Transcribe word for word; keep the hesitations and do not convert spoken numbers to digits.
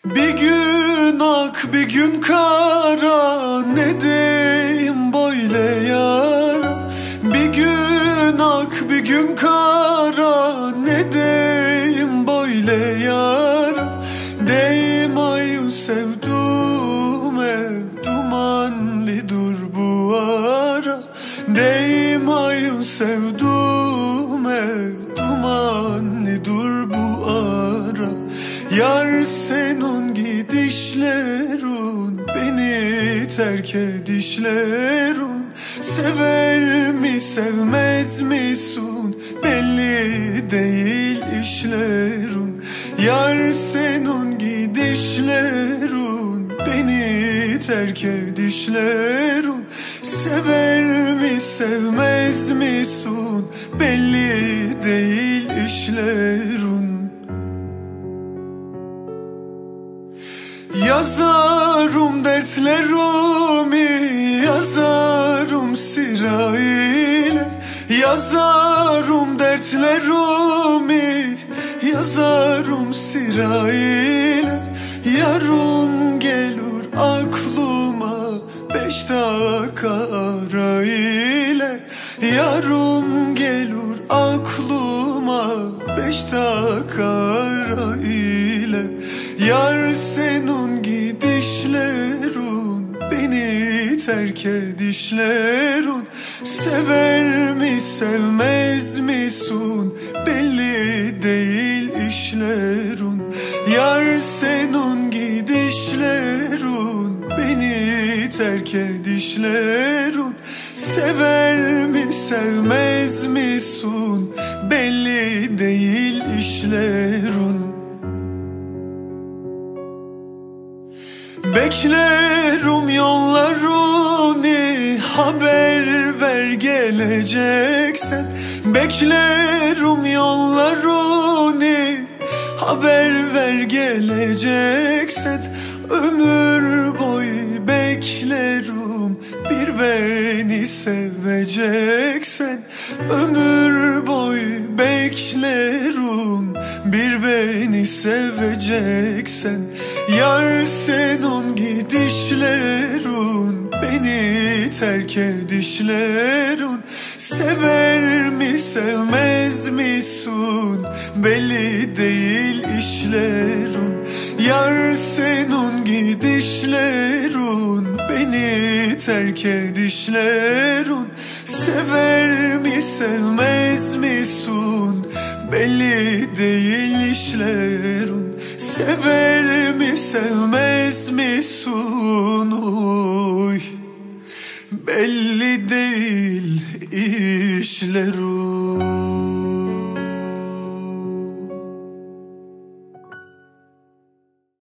Bir gün ak bir gün kara, ne deyim böyle yara. Bir gün ak bir gün kara, ne deyim böyle yara. Deyim ayu sevdum ev dumanlı dur bu ara. Deyim ayu sevdum ev dumanlı dur bu ara. Yar senin gidişlerun, beni terk edişlerun. Sever mi sevmez misin, belli değil işlerun. Yar senin gidişlerun, beni terk edişlerun. Sever mi sevmez misin, belli değil işlerun. Yazarım dertlerimi, yazarım sırayla. Yazarım dertlerimi, yazarım sırayla. Yarım gelir aklıma beş dakika arayla. Yarım gelir aklıma beş dakika arayla. Yar senin gidişlerun, beni terk edişlerun. Sever mi sevmez misin, belli değil işlerun. Yar senin gidişlerun, beni terk edişlerun. Sever mi sevmez misin, belli değil işlerun. Beklerim yollarını, haber ver geleceksen. Beklerim yollarını, haber ver geleceksen. Ömür boyu beklerim, bir beni seveceksen. Ömür boyu beklerim, bir beni seveceksen. Yar senin gidişlerun, beni terk edişlerun. Sever mi sevmez misin, belli değil işlerun. Yar senin gidişlerun, beni terk edişlerun. Sever mi sevmez misin, belli değil işlerun. Sever mi sevmez misin, oy, belli değil işlerun.